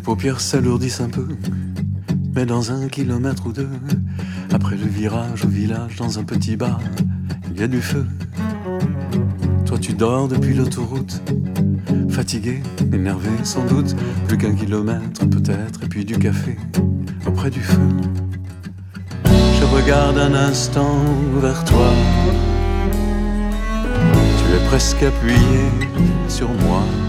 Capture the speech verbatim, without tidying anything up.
paupières s'alourdissent un peu, mais dans un kilomètre ou deux, après le virage au village, dans un petit bar, il y a du feu. Toi tu dors depuis l'autoroute, fatigué, énervé sans doute, plus qu'un kilomètre peut-être, et puis du café auprès du feu. Je regarde un instant vers toi, tu es presque appuyé sur moi.